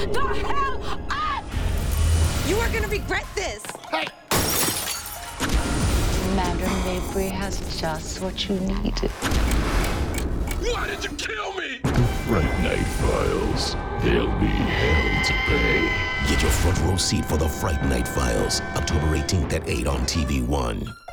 the hell up! You are gonna regret this! Hey! Madame Mabry has just what you needed. Why did you kill me? Fright Night Files. There'll be hell to pay. Get your front row seat for the Fright Night Files, October 18th at 8 on TV1.